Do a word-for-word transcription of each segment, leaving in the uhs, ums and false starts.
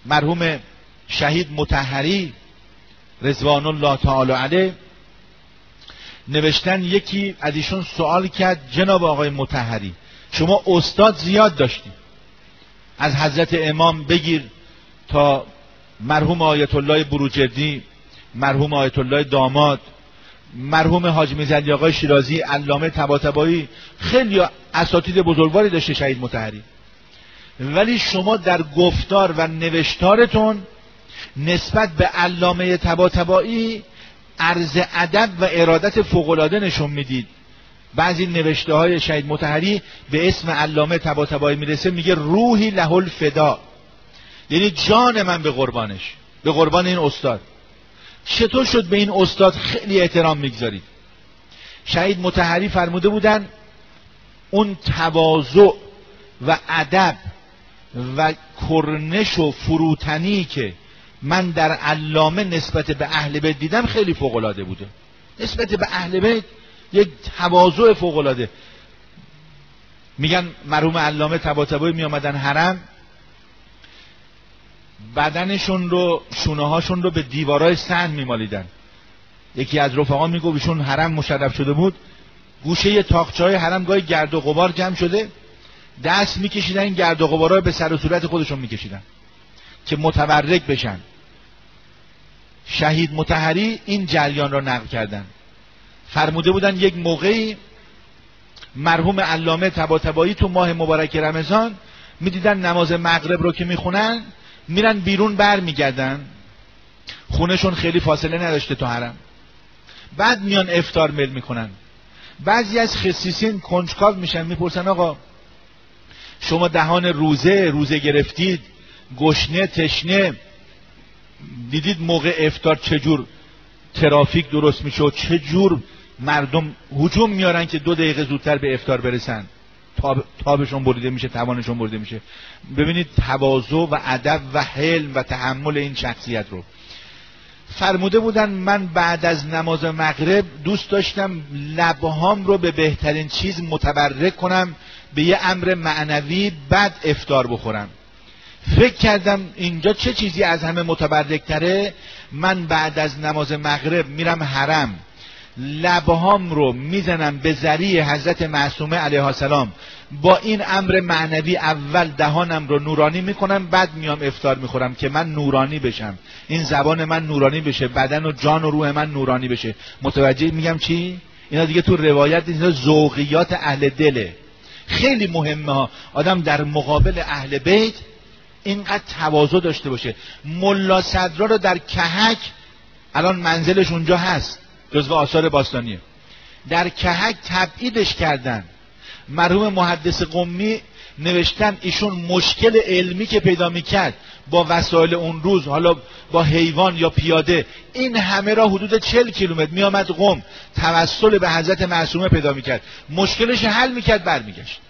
مرحوم شهید مطهری رضوان الله تعالی علیه نوشتن، یکی از ایشون سوال کرد جناب آقای مطهری شما استاد زیاد داشتی، از حضرت امام بگیر تا مرحوم آیت الله بروجردی، مرحوم آیت الله داماد، مرحوم حاج میرزا علی آقای شیرازی، علامه طباطبایی، خیلی اساتید بزرگواری داشته شهید مطهری، ولی شما در گفتار و نوشتارتون نسبت به علامه طباطبایی عرض ادب و ارادت فوق‌العاده نشون میدید. بعضی نوشته های شهید مطهری به اسم علامه طباطبایی میرسه، میگه روحی له الفدا، یعنی جان من به قربانش، به قربان این استاد. چطور شد به این استاد خیلی احترام میگذارید؟ شهید مطهری فرموده بودن اون تواضع و ادب و کرنش و فروتنی که من در علامه نسبت به اهل بیت دیدم خیلی فوق‌العاده بوده. نسبت به اهل بیت یک تواضع فوق‌العاده. میگن مرحوم علامه طباطبایی می آمدن حرم، بدنشون رو، شونه هاشون رو به دیوارای سنگ میمالیدن. یکی از رفقا میگه ایشون حرم مشرف شده بود، گوشه تاقچه‌های حرم گاهی گرد و غبار جمع شده، دست میکشیدن این گرد و غبارا رو به سر و صورت خودشون میکشیدن که متبرک بشن. شهید مطهری این جریان را نقل کردن، فرموده بودن یک موقعی مرحوم علامه طباطبایی تو ماه مبارک رمضان میدیدن نماز مغرب رو که میخونن میرن بیرون بر میگردن، خونهشون خیلی فاصله نداشته تو حرم، بعد میان افطار میل میکنن. بعضی از خصیصین کنجکاو میشن، میپرسن آقا شما دهان روزه روزه گرفتید، گشنه تشنه، دیدید موقع افطار چجور ترافیک درست میشه و چجور مردم هجوم میارن که دو دقیقه زودتر به افطار برسن، تاب، تابشون بریده میشه، توانشون بریده میشه. ببینید تواضع و ادب و حلم و تحمل این شخصیت رو. فرموده بودن من بعد از نماز مغرب دوست داشتم لبهام رو به بهترین چیز متبرک کنم، به یه امر معنوی، بعد افطار بخورم. فکر کردم اینجا چه چیزی از همه متبرک تره؟ من بعد از نماز مغرب میرم حرم، لبهام رو میزنم به ذریع حضرت معصومه علیها السلام، با این امر معنوی اول دهانم رو نورانی میکنم، بعد میام افطار میخورم که من نورانی بشم، این زبان من نورانی بشه، بدن و جان و روح من نورانی بشه. متوجه میگم چی؟ اینا دیگه تو روایت اینا ذوقیات اهل دله. خیلی مهمه ها آدم در مقابل اهل بیت اینقدر تواضع داشته باشه. ملا صدرا رو در کهک، الان منزلش اونجا هست، جزو آثار باستانیه، در کهک تبعیدش کردن. مرحوم محدث قمی نوشتن ایشون مشکل علمی که پیدا میکرد با وسایل اون روز، حالا با حیوان یا پیاده، این همه را حدود چهل کیلومتر میامد قم، توسل به حضرت معصومه پیدا میکرد، مشکلش حل میکرد، برمیگشت.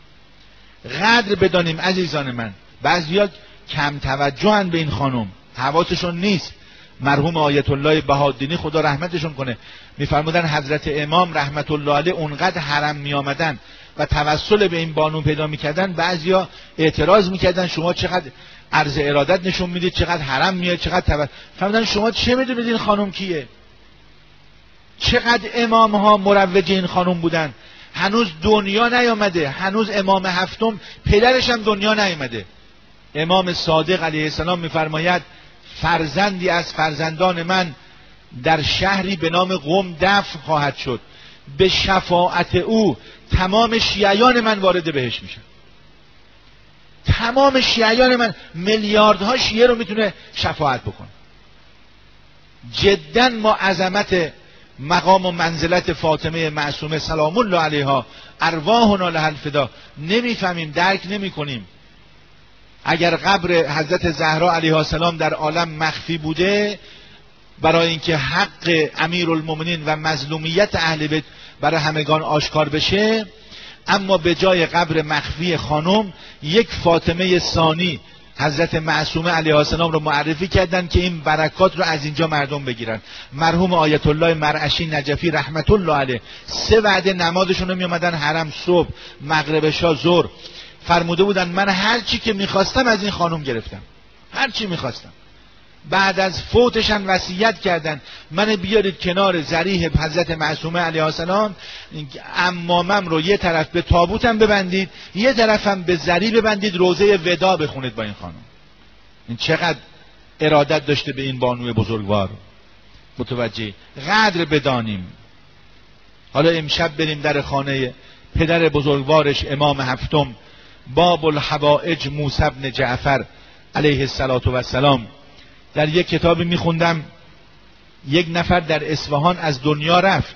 قدر بدانیم عزیزان من. بعضیا کم توجهن به این خانم، حواسشون نیست. مرحوم آیت الله بهادینی خدا رحمتشون کنه میفرمودن حضرت امام رحمت الله علیه اونقدر حرم میآمدن و توسل به این بانو پیدا میکردن، بعضیا اعتراض میکردن شما چقدر عرض ارادت نشون میدید، چقدر حرم میاد، چقدر توسل. فرمودن شما چه میدونید این خانم کیه؟ چقدر امام ها مروج این خانم بودن، هنوز دنیا نیامده، هنوز امام هفتم پدرش هم دنیا نیامده. امام صادق علیه السلام میفرماید فرزندی از فرزندان من در شهری به نام قم دفن خواهد شد، به شفاعت او تمام شیعیان من وارد بهشت میشن. تمام شیعیان من، میلیاردها شیعه رو میتونه شفاعت بکنه. جدا ما عظمت مقام و منزلت فاطمه معصومه سلام الله علیها ارواحنا لها الفدا نمیفهمیم، درک نمی کنیم. اگر قبر حضرت زهرا علیها السلام در عالم مخفی بوده برای اینکه حق امیرالمومنین و مظلومیت اهل بیت برای همگان آشکار بشه، اما به جای قبر مخفی خانم یک فاطمه ثانی حضرت معصومه علیها السلام رو معرفی کردن که این برکات رو از اینجا مردم بگیرن. مرحوم آیت الله مرعشی نجفی رحمت الله علیه سه وعده نمازشون رو می اومدن حرم، صبح، مغرب، شا، ظهر. فرموده بودن من هر چی که میخواستم از این خانم گرفتم، هر چی میخواستم. بعد از فوتشن وصیت کردن من بیارید کنار ضریح حضرت معصومه علیه السلام، عمامم رو یه طرف به تابوتم ببندید، یه طرفم به ضریح ببندید، روزه ودا بخونید با این خانم. این چقدر ارادت داشته به این بانوی بزرگوار. متوجه قدر بدانیم. حالا امشب بریم در خانه پدر بزرگوارش امام هفتم، باب الحوائج موسی بن جعفر علیه السلام. در یک کتابی میخوندم یک نفر در اصفهان از دنیا رفت،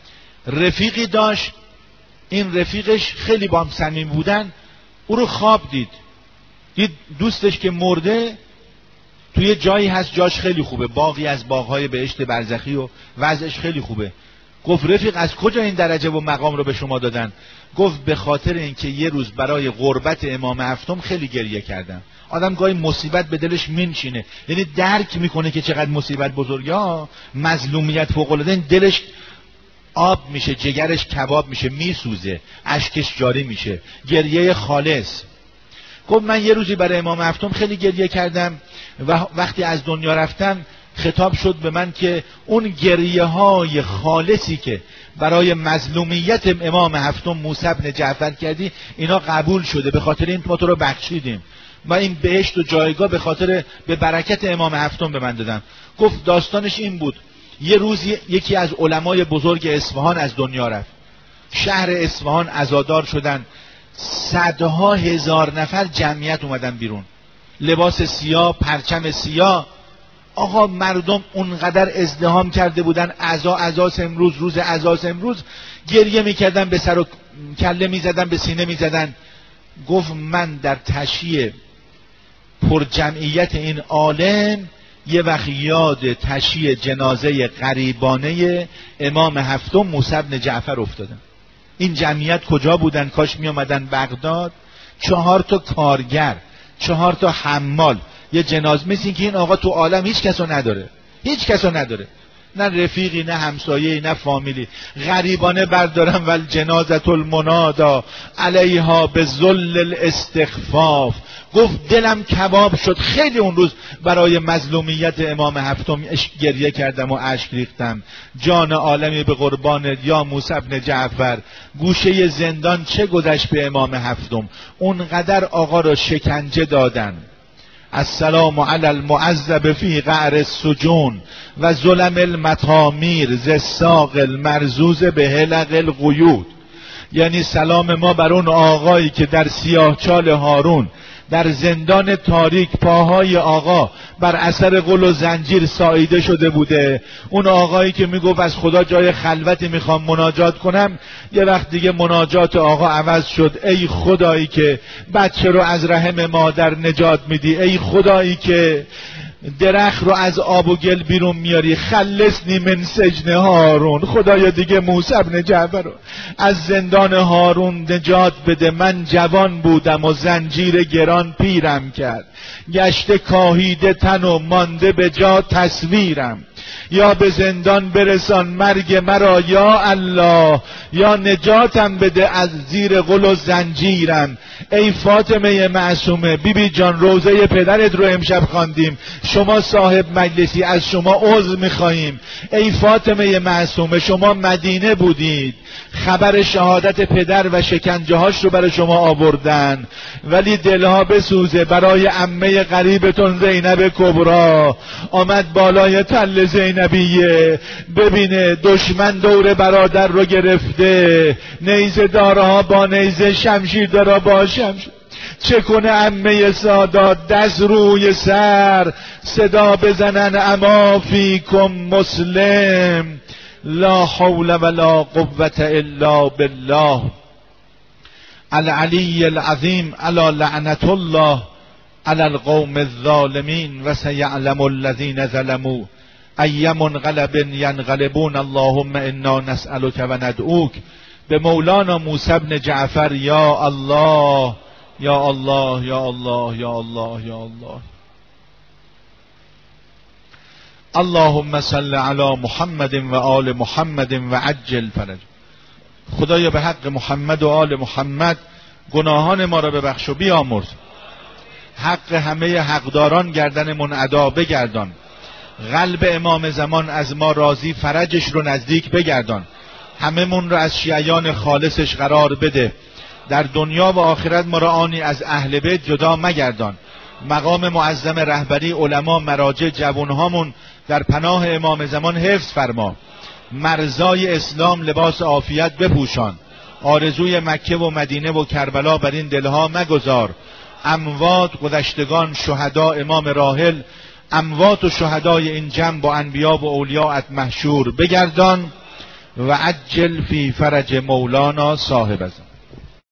رفیقی داشت، این رفیقش خیلی با هم صمیمی بودن، او رو خواب دید، دید دوستش که مرده توی جایی هست جاش خیلی خوبه، باغی از باغهای بهشت برزخی و وضعش خیلی خوبه. گفت رفیق از کجا این درجه و مقام رو به شما دادن؟ گفت به خاطر اینکه یه روز برای غربت امام هفتم خیلی گریه کردم. آدم گاهی مصیبت به دلش مینشینه، یعنی درک میکنه که چقدر مصیبت بزرگه ها، مظلومیت فوق العاده، دلش آب میشه، جگرش کباب میشه، میسوزه، اشکش جاری میشه، گریه خالص. گفت من یه روزی برای امام هفتم خیلی گریه کردم و وقتی از دنیا رفتم خطاب شد به من که اون گریه های خالصی که برای مظلومیت امام هفتم موسی بن جعفر کردی اینا قبول شده، به خاطر این ما تو رو بخشیدیم و این بهشت و جایگاه به خاطر به برکت امام هفتم به من دادم. گفت داستانش این بود، یه روز یکی از علمای بزرگ اصفهان از دنیا رفت، شهر اصفهان عزادار شدن، صدها هزار نفر جمعیت اومدن بیرون، لباس سیاه، پرچم سیاه. آقا مردم اونقدر ازدحام کرده بودن، عزا عزاس امروز، روز عزاس امروز، گریه میکردن، به سر و کله میزدن، به سینه میزدن. گفت من در تشییع پر جمعیت این عالم یه وقت یاد تشییع جنازه غریبانه امام هفتم موسی بن جعفر افتادم. این جمعیت کجا بودن؟ کاش می آمدن بغداد. چهار تا کارگر، چهار تا حمال، یه جنازه، مثل که این آقا تو عالم هیچ کسو نداره، هیچ کسو نداره، نه رفیقی، نه همسایه‌ای، نه فامیلی، غریبانه بردارم ول جنازت المنادا علیها به ذل الاستخفاف. گفت دلم کباب شد، خیلی اون روز برای مظلومیت امام هفتم گریه کردم و اشک ریختم. جان عالمی به قربان یا موسی بن جعفر. گوشه زندان چه گذشت به امام هفتم، اونقدر آقا را شکنجه دادن. السلام علی المعذب فی قعر السجون و ظلم المطامیر ز الساق المرزوز به حلق القیود. یعنی سلام ما بر اون آقایی که در سیاهچال هارون در زندان تاریک پاهای آقا بر اثر غل و زنجیر ساییده شده بوده. اون آقایی که میگفت از خدا جای خلوتی میخوام مناجات کنم، یه وقت دیگه مناجات آقا عوض شد. ای خدایی که بچه رو از رحم مادر نجات میدی، ای خدایی که درخت رو از آب و گل بیرون میاری، خلصنی من سجن هارون. خدایا دیگه موسی بن جعفر رو از زندان هارون نجات بده. من جوان بودم و زنجیر گران پیرم کرد، گشته کاهیده تن و مانده به جا تصویرم. یا به زندان برسان مرگ مرا یا الله، یا نجاتم بده از زیر غل و زنجیرم. ای فاطمه معصومه، بی بی جان روضه پدرت رو امشب خواندیم، شما صاحب مجلسی، از شما عذر میخواییم. ای فاطمه معصومه، شما مدینه بودید، خبر شهادت پدر و شکنجه هاش رو برای شما آوردن، ولی دلها بسوزه برای عمه قریبتون زینب کبرا. آمد بالای تل زینبیه، ببینه دشمن دور برادر رو گرفته، نیزه دارها با نیزه، شمشیر دارا با شمشیر. چه کنه عمه سادات؟ دست روی سر صدا بزنن اما فیکم مسلم، لا حول ولا قوة الا بالله العلی العظیم، الا لعنت الله علی القوم الظالمین و سیعلم الذین ظلموا ای منقلب ینقلبون. اللهم انا نسألک و ندعوک. به مولانا موسی بن جعفر. یا الله یا الله یا الله یا الله یا الله. اللهم صل علی محمد و آل محمد و عجل فرج. خدایا به حق محمد و آل محمد گناهان ما را ببخش و بیامرز. حق همه حقداران گردن منعدا بگردان. قلب امام زمان از ما راضی، فرجش رو نزدیک بگردان. همه من رو از شیعیان خالصش قرار بده. در دنیا و آخرت ما را آنی از اهل بیت جدا مگردان. مقام معظم رهبری، علما، مراجع، جوانهامون در پناه امام زمان حفظ فرما. مرزای اسلام لباس عافیت بپوشان. آرزوی مکه و مدینه و کربلا بر این دلها مگذار. اموات گذشتگان شهدا امام راحل، اموات و شهدای این جمع با انبیا و اولیاءت محشور بگردان. و عجل فی فرج مولانا صاحب ازم.